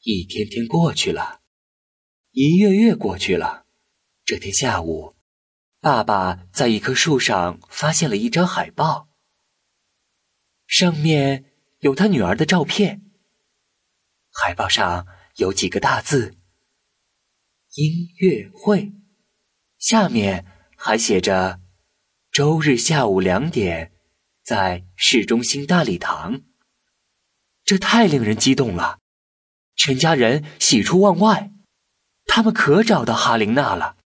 一天天过去了，一月月过去了。这天下午，爸爸在一棵树上发现了一张海报，上面有他女儿的照片。海报上有几个大字：音乐会，下面还写着周日下午2点在市中心大礼堂。这太令人激动了，全家人喜出望外，他们可找到哈琳娜了。